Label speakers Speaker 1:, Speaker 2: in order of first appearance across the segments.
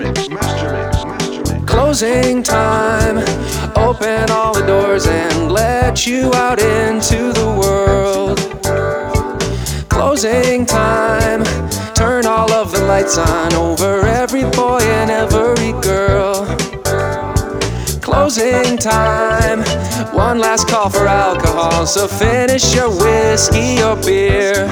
Speaker 1: Closing time, open all the doors and let you out into the world. Closing time, turn all of the lights on over every boy and every girl. Closing time, one last call for alcohol, so finish your whiskey or beer.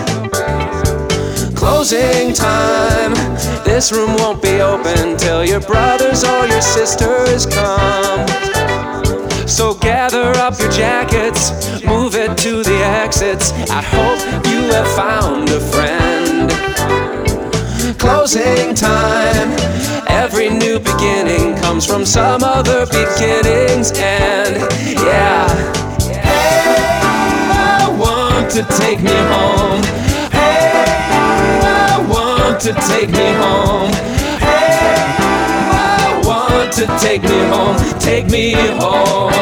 Speaker 1: Closing time, this room won't be open till your brothers or your sisters come. So gather up your jackets, move it to the exits. I hope you have found a friend. Closing time, every new beginning comes from some other beginning's end. Yeah. Hey, I want to take me home. Hey, I want to take me home. Hey, I want to take me home. Take me home.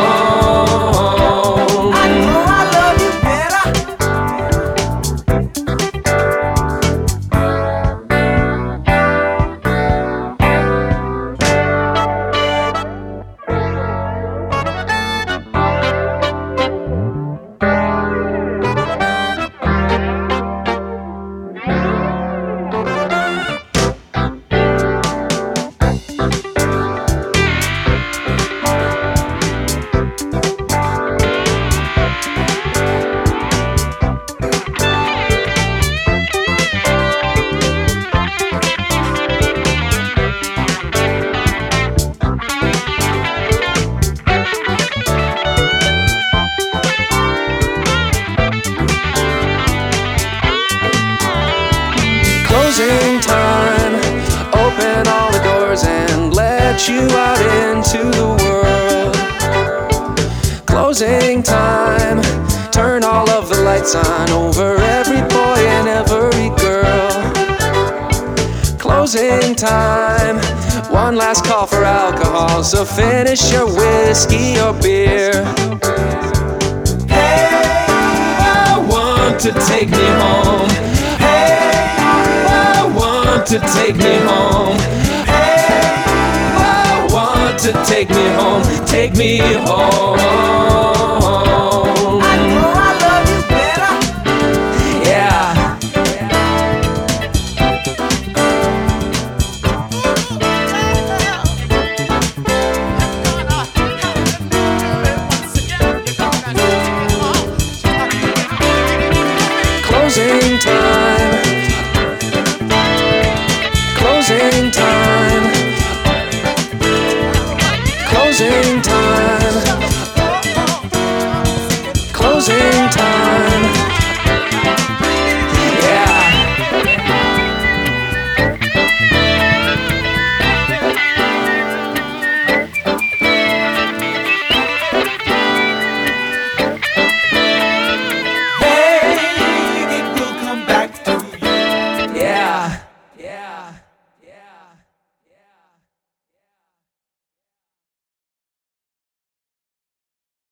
Speaker 2: I know I love you better.
Speaker 1: Closing time, open all the doors and let you out into the world. Closing time, turn all of the lights on over every boy and every girl. Closing time, one last call for alcohol, so finish your whiskey or beer. Hey, I want to take me home. To take me home. Hey, I want to take me home. Take me home.